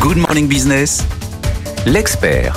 Good Morning Business, l'expert.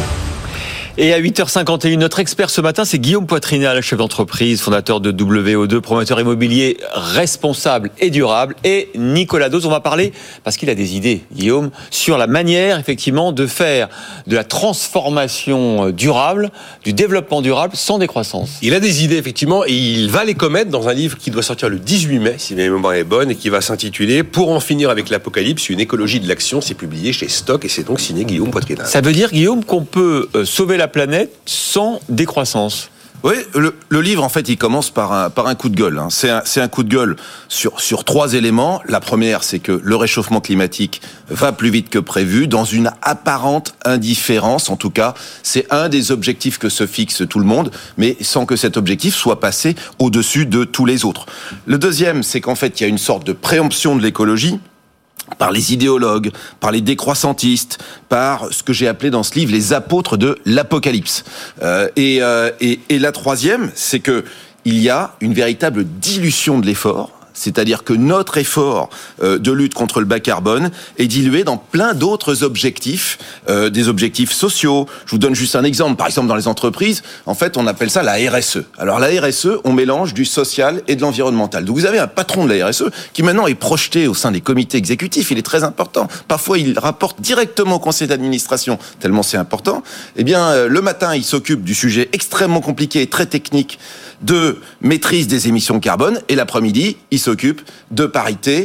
Et à 8h51, notre expert ce matin, c'est Guillaume Poitrinal, chef d'entreprise, fondateur de WO2, promoteur immobilier responsable et durable. Et Nicolas Dose, on va parler, parce qu'il a des idées, Guillaume, sur la manière, effectivement, de faire de la transformation durable, du développement durable, sans décroissance. Il a des idées, effectivement, et il va les commettre dans un livre qui doit sortir le 18 mai, si ma mémoire est bonne, et qui va s'intituler « Pour en finir avec l'apocalypse, une écologie de l'action ». C'est publié chez Stock, et c'est donc signé Guillaume Poitrinal. Ça veut dire, Guillaume, qu'on peut sauver la planète sans décroissance. Oui, le livre, en fait, il commence par un coup de gueule. C'est un coup de gueule sur trois éléments. La première, c'est que le réchauffement climatique va plus vite que prévu, dans une apparente indifférence. En tout cas, c'est un des objectifs que se fixe tout le monde, mais sans que cet objectif soit passé au-dessus de tous les autres. Le deuxième, c'est qu'en fait, il y a une sorte de préemption de l'écologie, par les idéologues, par les décroissantistes, par ce que j'ai appelé dans ce livre les apôtres de l'apocalypse. Et la troisième, c'est que il y a une véritable dilution de l'effort. C'est-à-dire que notre effort de lutte contre le bas carbone est dilué dans plein d'autres objectifs, des objectifs sociaux. Je vous donne juste un exemple. Par exemple, dans les entreprises, en fait, on appelle ça la RSE. Alors la RSE, on mélange du social et de l'environnemental. Donc vous avez un patron de la RSE qui maintenant est projeté au sein des comités exécutifs. Il est très important. Parfois, il rapporte directement au conseil d'administration, tellement c'est important. Eh bien, le matin, il s'occupe du sujet extrêmement compliqué et très technique de maîtrise des émissions carbone, et l'après-midi, il s'occupe de parité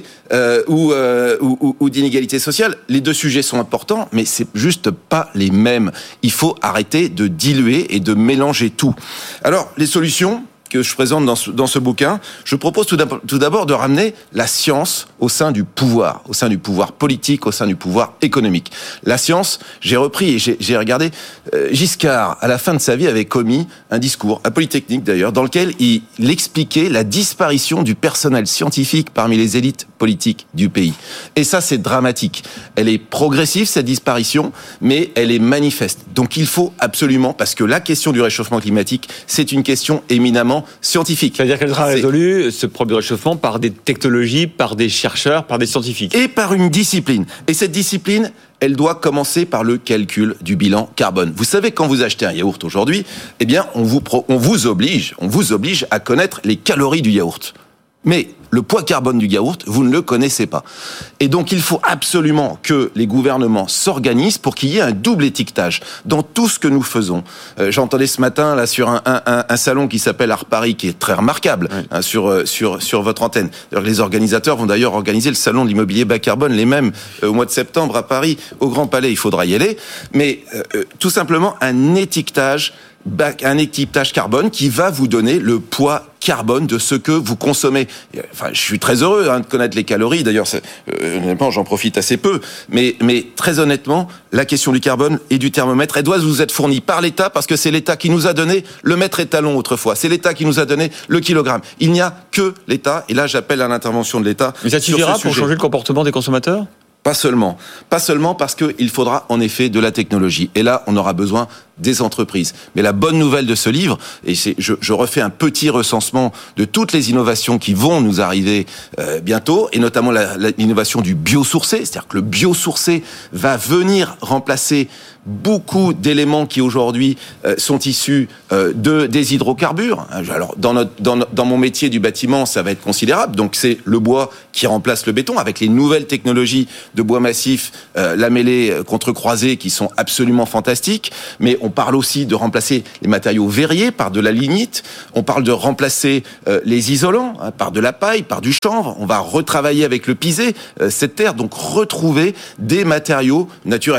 ou d'inégalité sociale. Les deux sujets sont importants, mais c'est juste pas les mêmes. Il faut arrêter de diluer et de mélanger tout. Alors, les solutions que je présente dans ce bouquin, je propose tout d'abord de ramener la science au sein du pouvoir politique, au sein du pouvoir économique. La science, j'ai repris et j'ai regardé, Giscard, à la fin de sa vie, avait commis un discours, à Polytechnique d'ailleurs, dans lequel il expliquait la disparition du personnel scientifique parmi les élites politiques du pays. Et ça, c'est dramatique. Elle est progressive, cette disparition, mais elle est manifeste. Donc il faut absolument, parce que la question du réchauffement climatique, c'est une question éminemment scientifique. C'est-à-dire qu'elle sera résolue, ce problème de réchauffement, par des technologies, par des chercheurs, par des scientifiques. Et par une discipline. Et cette discipline, elle doit commencer par le calcul du bilan carbone. Vous savez, quand vous achetez un yaourt aujourd'hui, eh bien, on vous oblige à connaître les calories du yaourt. Mais le poids carbone du yaourt, vous ne le connaissez pas. Et donc, il faut absolument que les gouvernements s'organisent pour qu'il y ait un double étiquetage dans tout ce que nous faisons. J'entendais ce matin là sur un salon qui s'appelle Art Paris, qui est très remarquable, oui, sur votre antenne. Alors, les organisateurs vont d'ailleurs organiser le salon de l'immobilier bas carbone, les mêmes, au mois de septembre à Paris, au Grand Palais. Il faudra y aller. Mais tout simplement un étiquetage carbone qui va vous donner le poids carbone de ce que vous consommez. Enfin, je suis très heureux de connaître les calories. D'ailleurs, honnêtement, j'en profite assez peu. Mais très honnêtement, la question du carbone et du thermomètre, elle doit vous être fournie par l'État, parce que c'est l'État qui nous a donné le mètre étalon autrefois. C'est l'État qui nous a donné le kilogramme. Il n'y a que l'État. Et là, j'appelle à l'intervention de l'État. Mais ça suffira pour changer le comportement des consommateurs ? Pas seulement parce qu'il faudra en effet de la technologie. Et là, on aura besoin des entreprises. Mais la bonne nouvelle de ce livre, et je refais un petit recensement de toutes les innovations qui vont nous arriver bientôt, et notamment l'innovation du biosourcé, c'est-à-dire que le biosourcé va venir remplacer beaucoup d'éléments qui aujourd'hui sont issus des hydrocarbures. Alors dans mon métier du bâtiment, ça va être considérable. Donc c'est le bois qui remplace le béton, avec les nouvelles technologies de bois massif lamellé contre-croisé qui sont absolument fantastiques. Mais on parle aussi de remplacer les matériaux verriers par de la lignite. On parle de remplacer les isolants par de la paille, par du chanvre. On va retravailler avec le pisé cette terre, donc retrouver des matériaux naturels.